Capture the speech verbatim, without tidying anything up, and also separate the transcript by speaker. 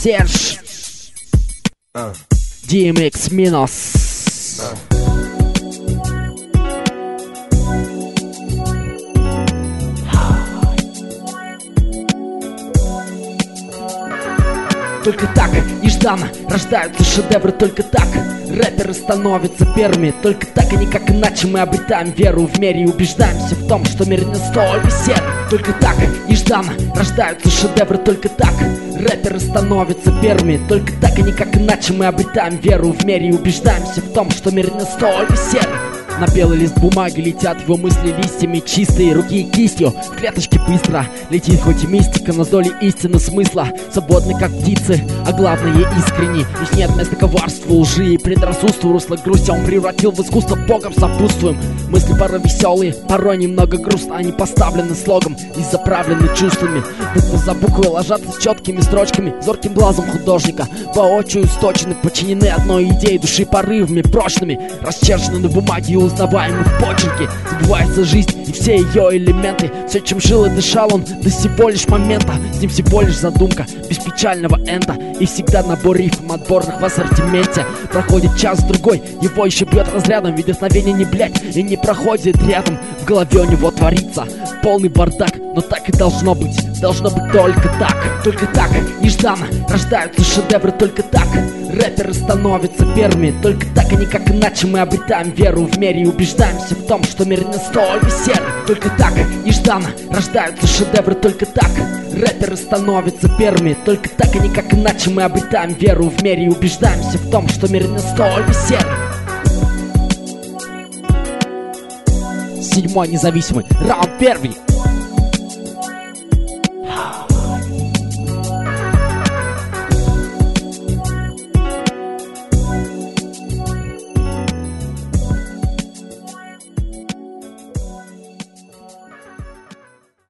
Speaker 1: Серж, ди эм икс минус. Только так, нежданно рождаются шедевры, только так рэперы становятся первыми. Только так и никак иначе мы обретаем веру в мире и убеждаемся в том, что мир не столь серый. Только так, нежданно рождаются шедевры, только так рэперы становятся первыми. Только так и никак иначе мы обретаем веру в мире и убеждаемся в том, что мир не столь серый. На белый лист бумаги летят его мысли листьями, чистые руки и кистью. В клеточке быстро летит хоть и мистика, но с долей истины смысла. Свободны как птицы, а главное искренни. Ведь нет места коварству, лжи и предрассудству. Русло грусти он превратил в искусство, Богом сопутствуем. Мысли порой веселые, порой немного грустно. Они поставлены слогом и заправлены чувствами. Буквы за буквой ложатся с четкими строчками, зорким глазом художника. Воочию сточены, подчинены одной идее души порывами прочными. Расчерчены на бумаге и узнаваемы в почерке. Забывается жизнь и все ее элементы. Все, чем жил и дышал он до всего лишь момента. С ним всего лишь задумка без печального энда. И всегда набор рифм отборных в ассортименте. Проходит час-другой, его еще бьет разрядом. Ведь вдохновение не блять и не проходит рядом. В голове у него творится полный бардак. Но так и должно быть, должно быть только так. Только так, нежданно рождаются шедевры, только так рэперы становятся первыми. Только так и никак иначе мы обретаем веру в мире и убеждаемся в том, что мир не столь серый. Только так, нежданно рождаются шедевры, только так рэперы становятся первыми. Только так и никак иначе мы обретаем веру в мире и убеждаемся в том, что мир не столь серый. Седьмой независимый, раунд первый.